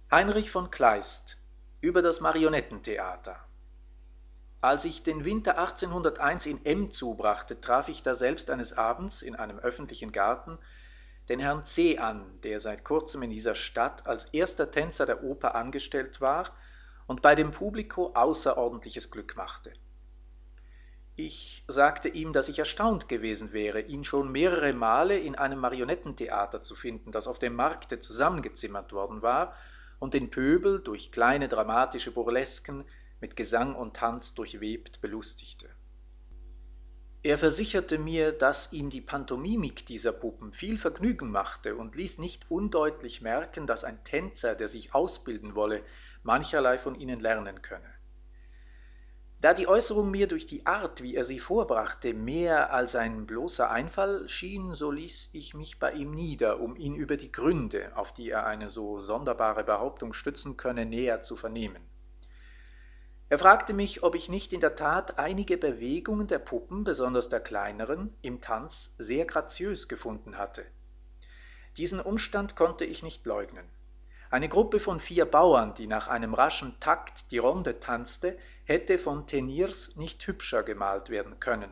Heinrich von Kleist über das Marionettentheater. Als ich den Winter 1801 in M zubrachte, traf ich daselbst eines Abends in einem öffentlichen Garten den Herrn C. an, der seit kurzem in dieser Stadt als erster Tänzer der Oper angestellt war und bei dem Publiko außerordentliches Glück machte. Ich sagte ihm, dass ich erstaunt gewesen wäre, ihn schon mehrere Male in einem Marionettentheater zu finden, das auf dem Markte zusammengezimmert worden war und den Pöbel durch kleine dramatische Burlesken mit Gesang und Tanz durchwebt belustigte. Er versicherte mir, dass ihm die Pantomimik dieser Puppen viel Vergnügen machte und ließ nicht undeutlich merken, dass ein Tänzer, der sich ausbilden wolle, mancherlei von ihnen lernen könne. Da die Äußerung mir durch die Art, wie er sie vorbrachte, mehr als ein bloßer Einfall schien, so ließ ich mich bei ihm nieder, um ihn über die Gründe, auf die er eine so sonderbare Behauptung stützen könne, näher zu vernehmen. Er fragte mich, ob ich nicht in der Tat einige Bewegungen der Puppen, besonders der kleineren, im Tanz sehr graziös gefunden hatte. Diesen Umstand konnte ich nicht leugnen. Eine Gruppe von 4 Bauern, die nach einem raschen Takt die Ronde tanzte, hätte von Teniers nicht hübscher gemalt werden können.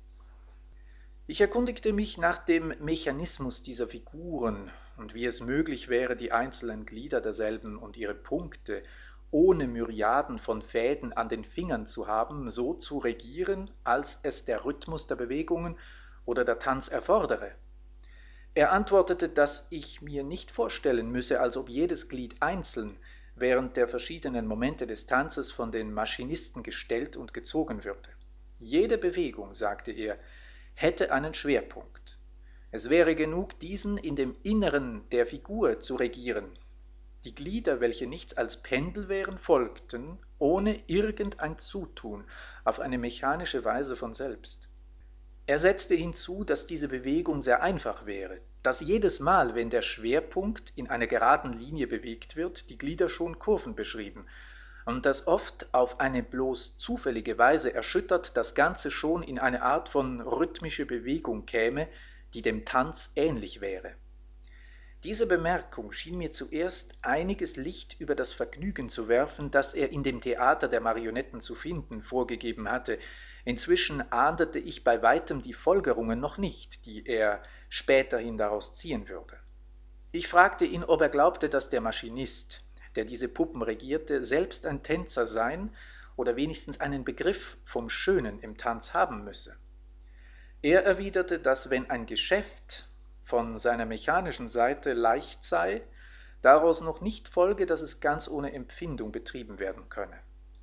Ich erkundigte mich nach dem Mechanismus dieser Figuren und wie es möglich wäre, die einzelnen Glieder derselben und ihre Punkte, ohne Myriaden von Fäden an den Fingern zu haben, so zu regieren, als es der Rhythmus der Bewegungen oder der Tanz erfordere. Er antwortete, dass ich mir nicht vorstellen müsse, als ob jedes Glied einzeln während der verschiedenen Momente des Tanzes von den Maschinisten gestellt und gezogen würde. Jede Bewegung, sagte er, hätte einen Schwerpunkt. Es wäre genug, diesen in dem Inneren der Figur zu regieren. Die Glieder, welche nichts als Pendel wären, folgten, ohne irgendein Zutun, auf eine mechanische Weise von selbst. Er setzte hinzu, dass diese Bewegung sehr einfach wäre, dass jedes Mal, wenn der Schwerpunkt in einer geraden Linie bewegt wird, die Glieder schon Kurven beschrieben, und dass oft auf eine bloß zufällige Weise erschüttert das Ganze schon in eine Art von rhythmische Bewegung käme, die dem Tanz ähnlich wäre. Diese Bemerkung schien mir zuerst einiges Licht über das Vergnügen zu werfen, das er in dem Theater der Marionetten zu finden vorgegeben hatte. Inzwischen ahndete ich bei weitem die Folgerungen noch nicht, die er späterhin daraus ziehen würde. Ich fragte ihn, ob er glaubte, dass der Maschinist, der diese Puppen regierte, selbst ein Tänzer sein oder wenigstens einen Begriff vom Schönen im Tanz haben müsse. Er erwiderte, dass wenn ein Geschäft von seiner mechanischen Seite leicht sei, daraus noch nicht folge, dass es ganz ohne Empfindung betrieben werden könne.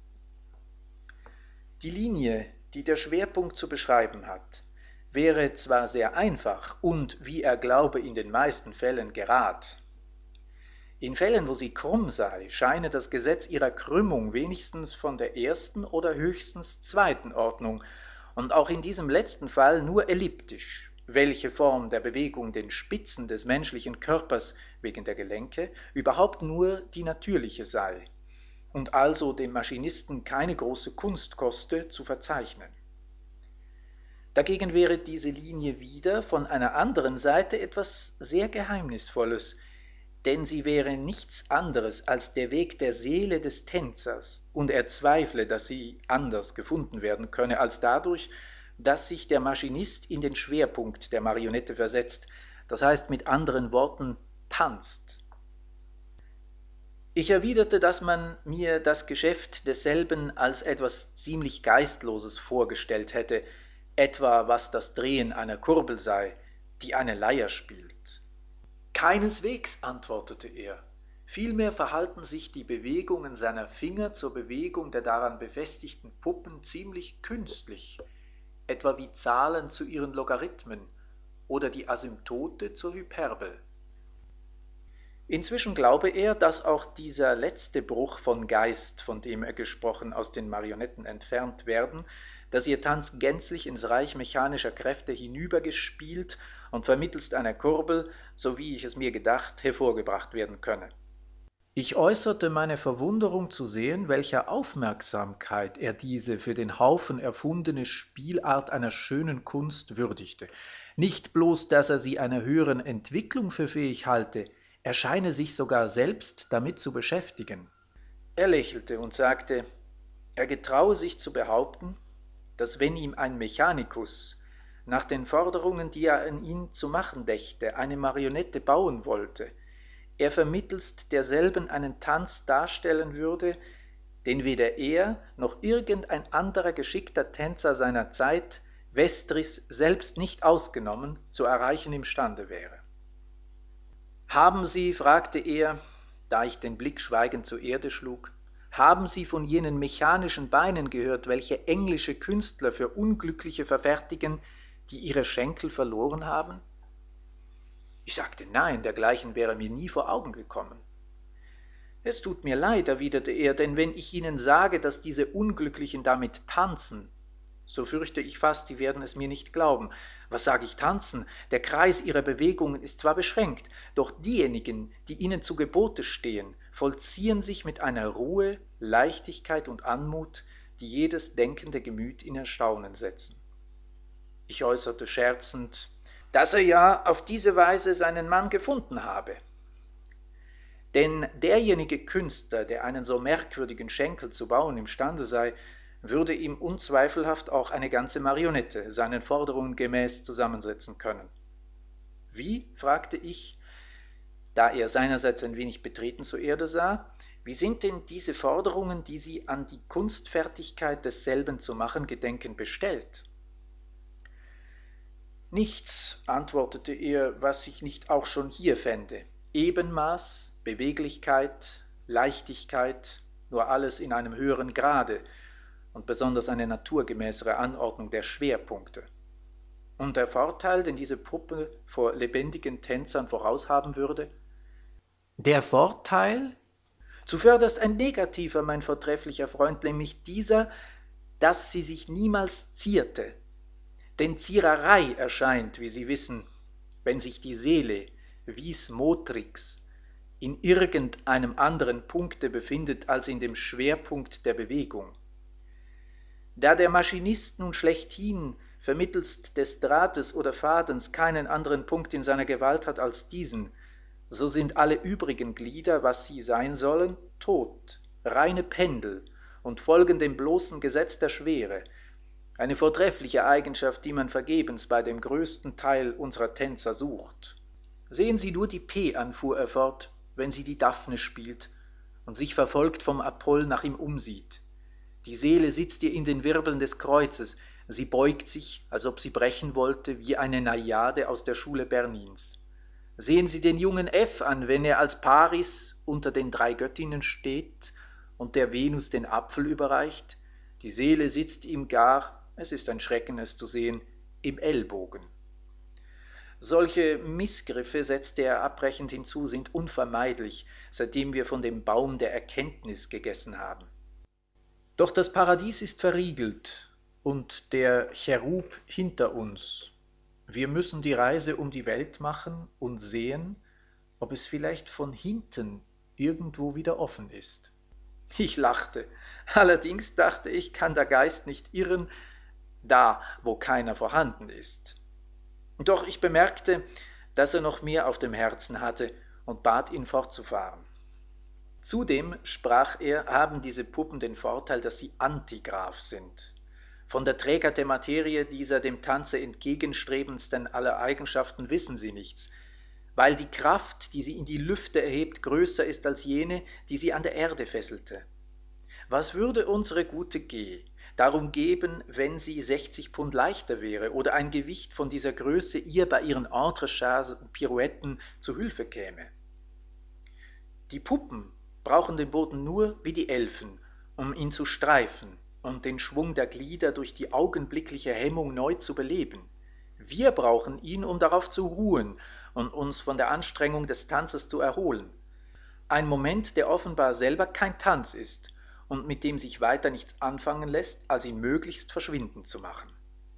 Die Linie, die der Schwerpunkt zu beschreiben hat, wäre zwar sehr einfach und, wie er glaube, in den meisten Fällen gerad. In Fällen, wo sie krumm sei, scheine das Gesetz ihrer Krümmung wenigstens von der ersten oder höchstens zweiten Ordnung und auch in diesem letzten Fall nur elliptisch, welche Form der Bewegung den Spitzen des menschlichen Körpers wegen der Gelenke überhaupt nur die natürliche sei und also dem Maschinisten keine große Kunst koste, zu verzeichnen. Dagegen wäre diese Linie wieder von einer anderen Seite etwas sehr Geheimnisvolles, denn sie wäre nichts anderes als der Weg der Seele des Tänzers, und er zweifle, dass sie anders gefunden werden könne, als dadurch, dass sich der Maschinist in den Schwerpunkt der Marionette versetzt, das heißt mit anderen Worten tanzt. Ich erwiderte, dass man mir das Geschäft desselben als etwas ziemlich Geistloses vorgestellt hätte, etwa was das Drehen einer Kurbel sei, die eine Leier spielt. Keineswegs, antwortete er, vielmehr verhalten sich die Bewegungen seiner Finger zur Bewegung der daran befestigten Puppen ziemlich künstlich, etwa wie Zahlen zu ihren Logarithmen oder die Asymptote zur Hyperbel. Inzwischen glaube er, dass auch dieser letzte Bruch von Geist, von dem er gesprochen, aus den Marionetten entfernt werden, dass ihr Tanz gänzlich ins Reich mechanischer Kräfte hinübergespielt und vermittelst einer Kurbel, so wie ich es mir gedacht, hervorgebracht werden könne. Ich äußerte meine Verwunderung zu sehen, welcher Aufmerksamkeit er diese für den Haufen erfundene Spielart einer schönen Kunst würdigte. Nicht bloß, dass er sie einer höheren Entwicklung für fähig halte, er scheine sich sogar selbst damit zu beschäftigen. Er lächelte und sagte, er getraue sich zu behaupten, dass wenn ihm ein Mechanikus nach den Forderungen, die er an ihn zu machen dächte, eine Marionette bauen wollte, er vermittelst derselben einen Tanz darstellen würde, den weder er noch irgendein anderer geschickter Tänzer seiner Zeit, Vestris selbst nicht ausgenommen, zu erreichen imstande wäre. »Haben Sie«, fragte er, da ich den Blick schweigend zur Erde schlug, »haben Sie von jenen mechanischen Beinen gehört, welche englische Künstler für Unglückliche verfertigen, die ihre Schenkel verloren haben?« Ich sagte nein, dergleichen wäre mir nie vor Augen gekommen. »Es tut mir leid«, erwiderte er, »denn wenn ich Ihnen sage, dass diese Unglücklichen damit tanzen, so fürchte ich fast, Sie werden es mir nicht glauben. Was sage ich tanzen? Der Kreis ihrer Bewegungen ist zwar beschränkt, doch diejenigen, die ihnen zu Gebote stehen, vollziehen sich mit einer Ruhe, Leichtigkeit und Anmut, die jedes denkende Gemüt in Erstaunen setzen.« Ich äußerte scherzend, dass er ja auf diese Weise seinen Mann gefunden habe. Denn derjenige Künstler, der einen so merkwürdigen Schenkel zu bauen imstande sei, würde ihm unzweifelhaft auch eine ganze Marionette seinen Forderungen gemäß zusammensetzen können. »Wie?«, fragte ich, da er seinerseits ein wenig betreten zur Erde sah, »wie sind denn diese Forderungen, die Sie an die Kunstfertigkeit desselben zu machen gedenken, bestellt?« »Nichts«, antwortete er, »was ich nicht auch schon hier fände. Ebenmaß, Beweglichkeit, Leichtigkeit, nur alles in einem höheren Grade und besonders eine naturgemäßere Anordnung der Schwerpunkte. Und der Vorteil, den diese Puppe vor lebendigen Tänzern voraushaben würde? Der Vorteil? Zuvörderst ein negativer, mein vortrefflicher Freund, nämlich dieser, dass sie sich niemals zierte. Denn Ziererei erscheint, wie Sie wissen, wenn sich die Seele, vis motrix, in irgendeinem anderen Punkte befindet als in dem Schwerpunkt der Bewegung. Da der Maschinist nun schlechthin vermittelst des Drahtes oder Fadens keinen anderen Punkt in seiner Gewalt hat als diesen, so sind alle übrigen Glieder, was sie sein sollen, tot, reine Pendel und folgen dem bloßen Gesetz der Schwere, eine vortreffliche Eigenschaft, die man vergebens bei dem größten Teil unserer Tänzer sucht. Sehen Sie nur die P an, fuhr er fort, wenn sie die Daphne spielt und sich verfolgt vom Apoll nach ihm umsieht. Die Seele sitzt ihr in den Wirbeln des Kreuzes, sie beugt sich, als ob sie brechen wollte, wie eine Najade aus der Schule Bernins. Sehen Sie den jungen F an, wenn er als Paris unter den 3 Göttinnen steht und der Venus den Apfel überreicht. Die Seele sitzt ihm gar, es ist ein Schrecken, es zu sehen, im Ellbogen. Solche Missgriffe, setzte er abbrechend hinzu, sind unvermeidlich, seitdem wir von dem Baum der Erkenntnis gegessen haben. Doch das Paradies ist verriegelt und der Cherub hinter uns. Wir müssen die Reise um die Welt machen und sehen, ob es vielleicht von hinten irgendwo wieder offen ist. Ich lachte. Allerdings, dachte ich, kann der Geist nicht irren, da wo keiner vorhanden ist. Doch ich bemerkte, dass er noch mehr auf dem Herzen hatte und bat ihn fortzufahren. Zudem, sprach er, haben diese Puppen den Vorteil, dass sie Antigraph sind. Von der Trägheit der Materie dieser dem Tanze entgegenstrebendsten aller Eigenschaften wissen sie nichts, weil die Kraft, die sie in die Lüfte erhebt, größer ist als jene, die sie an der Erde fesselte. Was würde unsere gute G darum geben, wenn sie 60 Pfund leichter wäre oder ein Gewicht von dieser Größe ihr bei ihren Entrechats und Pirouetten zu Hilfe käme? Die Puppen brauchen den Boden nur wie die Elfen, um ihn zu streifen und den Schwung der Glieder durch die augenblickliche Hemmung neu zu beleben. Wir brauchen ihn, um darauf zu ruhen und uns von der Anstrengung des Tanzes zu erholen. Ein Moment, der offenbar selber kein Tanz ist und mit dem sich weiter nichts anfangen lässt, als ihn möglichst verschwinden zu machen.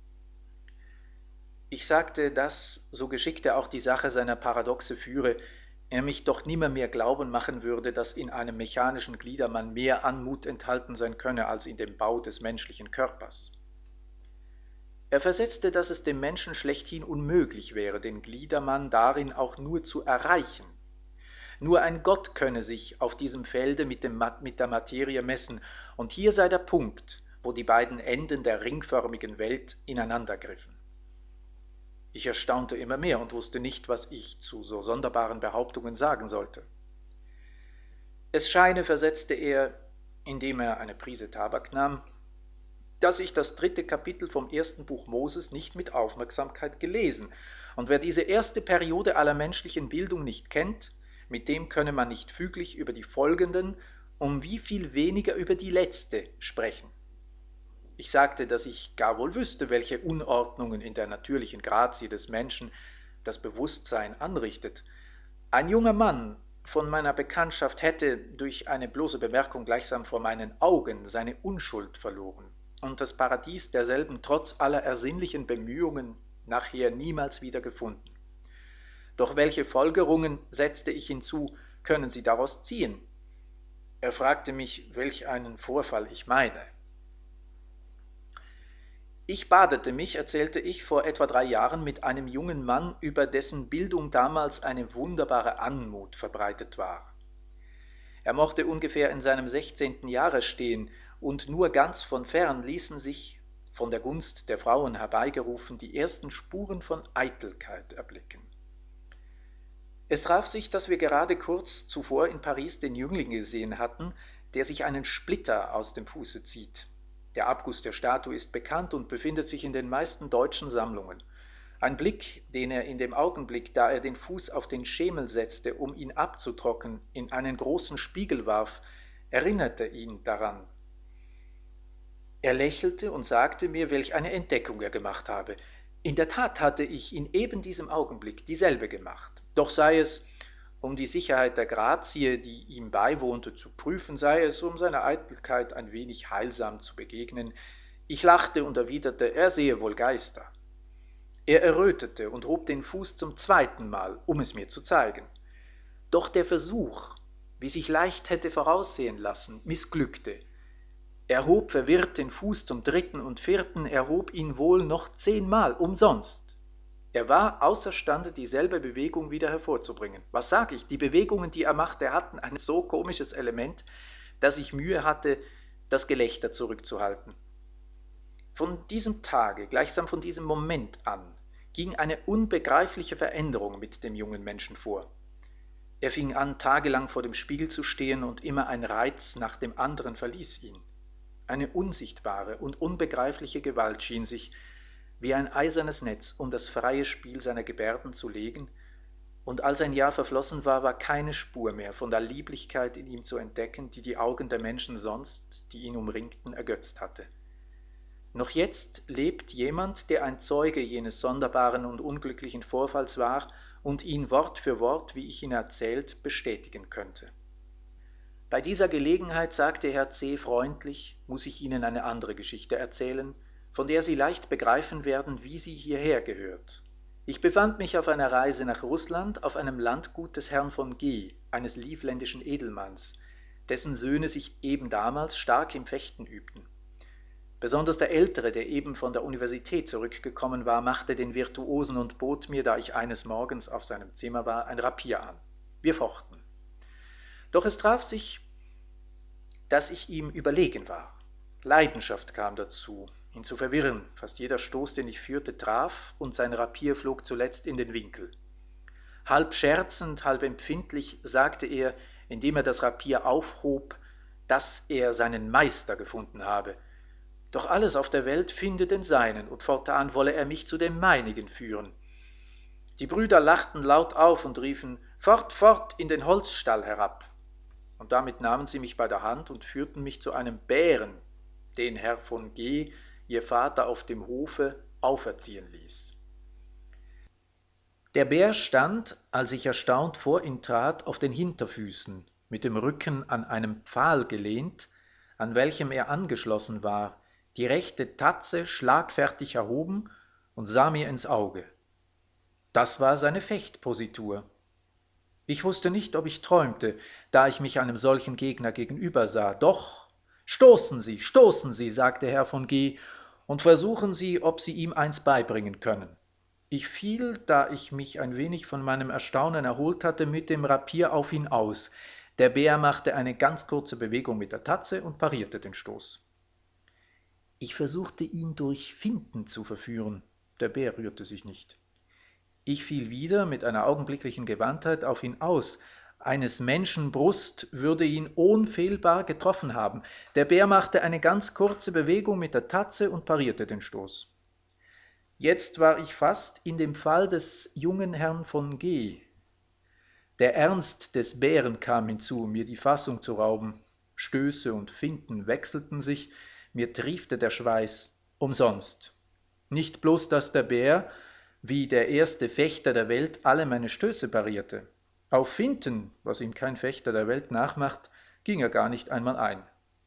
Ich sagte, dass, so geschickt er auch die Sache seiner Paradoxe führe, er mich doch nimmermehr glauben machen würde, dass in einem mechanischen Gliedermann mehr Anmut enthalten sein könne als in dem Bau des menschlichen Körpers. Er versetzte, dass es dem Menschen schlechthin unmöglich wäre, den Gliedermann darin auch nur zu erreichen. Nur ein Gott könne sich auf diesem Felde mit der Materie messen, und hier sei der Punkt, wo die beiden Enden der ringförmigen Welt ineinandergriffen. Ich erstaunte immer mehr und wusste nicht, was ich zu so sonderbaren Behauptungen sagen sollte. Es scheine, versetzte er, indem er eine Prise Tabak nahm, dass ich das 3. Kapitel vom 1. Buch Moses nicht mit Aufmerksamkeit gelesen, und wer diese erste Periode aller menschlichen Bildung nicht kennt, mit dem könne man nicht füglich über die folgenden, um wie viel weniger über die letzte sprechen. Ich sagte, dass ich gar wohl wüsste, welche Unordnungen in der natürlichen Grazie des Menschen das Bewusstsein anrichtet. Ein junger Mann von meiner Bekanntschaft hätte durch eine bloße Bemerkung gleichsam vor meinen Augen seine Unschuld verloren und das Paradies derselben trotz aller ersinnlichen Bemühungen nachher niemals wieder gefunden. Doch welche Folgerungen, setzte ich hinzu, können Sie daraus ziehen? Er fragte mich, welch einen Vorfall ich meine. Ich badete mich, erzählte ich, vor etwa 3 Jahren mit einem jungen Mann, über dessen Bildung damals eine wunderbare Anmut verbreitet war. Er mochte ungefähr in seinem 16. Jahre stehen, und nur ganz von fern ließen sich, von der Gunst der Frauen herbeigerufen, die ersten Spuren von Eitelkeit erblicken. Es traf sich, dass wir gerade kurz zuvor in Paris den Jüngling gesehen hatten, der sich einen Splitter aus dem Fuße zieht. Der Abguss der Statue ist bekannt und befindet sich in den meisten deutschen Sammlungen. Ein Blick, den er in dem Augenblick, da er den Fuß auf den Schemel setzte, um ihn abzutrocknen, in einen großen Spiegel warf, erinnerte ihn daran. Er lächelte und sagte mir, welch eine Entdeckung er gemacht habe. In der Tat hatte ich in eben diesem Augenblick dieselbe gemacht. Doch sei es, um die Sicherheit der Grazie, die ihm beiwohnte, zu prüfen, sei es, um seiner Eitelkeit ein wenig heilsam zu begegnen. Ich lachte und erwiderte, er sehe wohl Geister. Er errötete und hob den Fuß zum 2. Mal, um es mir zu zeigen. Doch der Versuch, wie sich leicht hätte voraussehen lassen, missglückte. Er hob verwirrt den Fuß zum 3. und 4., er hob ihn wohl noch 10 Mal, umsonst. Er war außerstande, dieselbe Bewegung wieder hervorzubringen. Was sag ich? Die Bewegungen, die er machte, hatten ein so komisches Element, dass ich Mühe hatte, das Gelächter zurückzuhalten. Von diesem Tage, gleichsam von diesem Moment an, ging eine unbegreifliche Veränderung mit dem jungen Menschen vor. Er fing an, tagelang vor dem Spiegel zu stehen, und immer ein Reiz nach dem anderen verließ ihn. Eine unsichtbare und unbegreifliche Gewalt schien sich wie ein eisernes Netz um das freie Spiel seiner Gebärden zu legen, und als ein Jahr verflossen war, war keine Spur mehr von der Lieblichkeit in ihm zu entdecken, die die Augen der Menschen sonst, die ihn umringten, ergötzt hatte. Noch jetzt lebt jemand, der ein Zeuge jenes sonderbaren und unglücklichen Vorfalls war und ihn Wort für Wort, wie ich ihn erzählt, bestätigen könnte. Bei dieser Gelegenheit sagte Herr C. freundlich, muss ich Ihnen eine andere Geschichte erzählen, von der Sie leicht begreifen werden, wie sie hierher gehört. Ich befand mich auf einer Reise nach Russland auf einem Landgut des Herrn von G., eines livländischen Edelmanns, dessen Söhne sich eben damals stark im Fechten übten. Besonders der Ältere, der eben von der Universität zurückgekommen war, machte den Virtuosen und bot mir, da ich eines Morgens auf seinem Zimmer war, ein Rapier an. Wir fochten. Doch es traf sich, dass ich ihm überlegen war. Leidenschaft kam dazu, ihn zu verwirren. Fast jeder Stoß, den ich führte, traf, und sein Rapier flog zuletzt in den Winkel. Halb scherzend, halb empfindlich sagte er, indem er das Rapier aufhob, dass er seinen Meister gefunden habe. Doch alles auf der Welt finde den seinen, und fortan wolle er mich zu dem meinigen führen. Die Brüder lachten laut auf und riefen, »Fort, fort, in den Holzstall herab!« Und damit nahmen sie mich bei der Hand und führten mich zu einem Bären, den Herr von G., ihr Vater, auf dem Hofe auferziehen ließ. Der Bär stand, als ich erstaunt vor ihn trat, auf den Hinterfüßen, mit dem Rücken an einem Pfahl gelehnt, an welchem er angeschlossen war, die rechte Tatze schlagfertig erhoben, und sah mir ins Auge. Das war seine Fechtpositur. Ich wusste nicht, ob ich träumte, da ich mich einem solchen Gegner gegenüber sah. Doch, stoßen Sie, sagte Herr von G., und versuchen Sie, ob Sie ihm eins beibringen können. Ich fiel, da ich mich ein wenig von meinem Erstaunen erholt hatte, mit dem Rapier auf ihn aus. Der Bär machte eine ganz kurze Bewegung mit der Tatze und parierte den Stoß. Ich versuchte ihn durch Finten zu verführen. Der Bär rührte sich nicht. Ich fiel wieder mit einer augenblicklichen Gewandtheit auf ihn aus. Eines Menschen Brust würde ihn unfehlbar getroffen haben. Der Bär machte eine ganz kurze Bewegung mit der Tatze und parierte den Stoß. Jetzt war ich fast in dem Fall des jungen Herrn von G. Der Ernst des Bären kam hinzu, mir die Fassung zu rauben. Stöße und Finten wechselten sich, mir triefte der Schweiß. Umsonst. Nicht bloß, dass der Bär, wie der erste Fechter der Welt, alle meine Stöße parierte. Auf Finten, was ihm kein Fechter der Welt nachmacht, ging er gar nicht einmal ein.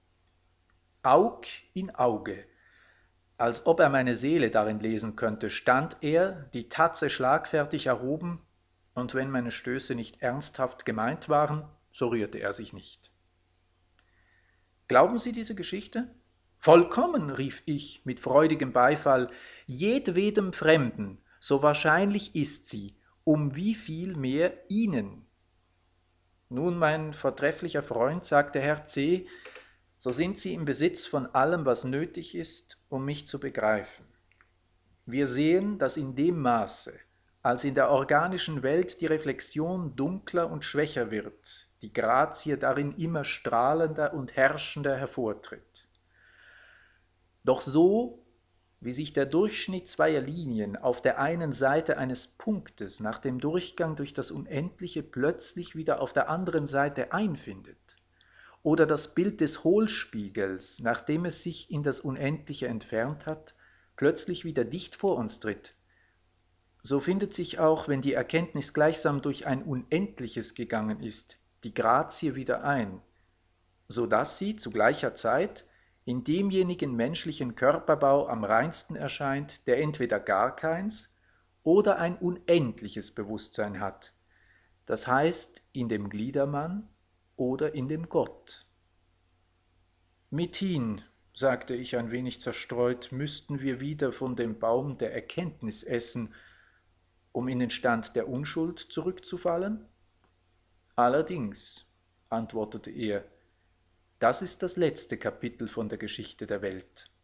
Aug in Auge, als ob er meine Seele darin lesen könnte, stand er, die Tatze schlagfertig erhoben, und wenn meine Stöße nicht ernsthaft gemeint waren, so rührte er sich nicht. Glauben Sie diese Geschichte? Vollkommen, rief ich mit freudigem Beifall, jedwedem Fremden, so wahrscheinlich ist sie, um wie viel mehr Ihnen. Nun, mein vortrefflicher Freund, sagte Herr C., so sind Sie im Besitz von allem, was nötig ist, um mich zu begreifen. Wir sehen, dass in dem Maße, als in der organischen Welt die Reflexion dunkler und schwächer wird, die Grazie darin immer strahlender und herrschender hervortritt. Doch so, wie sich der Durchschnitt zweier Linien auf der einen Seite eines Punktes nach dem Durchgang durch das Unendliche plötzlich wieder auf der anderen Seite einfindet, oder das Bild des Hohlspiegels, nachdem es sich in das Unendliche entfernt hat, plötzlich wieder dicht vor uns tritt, so findet sich auch, wenn die Erkenntnis gleichsam durch ein Unendliches gegangen ist, die Grazie wieder ein, so dass sie zu gleicher Zeit in demjenigen menschlichen Körperbau am reinsten erscheint, der entweder gar keins oder ein unendliches Bewusstsein hat, das heißt in dem Gliedermann oder in dem Gott. Mithin, sagte ich ein wenig zerstreut, müssten wir wieder von dem Baum der Erkenntnis essen, um in den Stand der Unschuld zurückzufallen? Allerdings, antwortete er, das ist das letzte Kapitel von der Geschichte der Welt.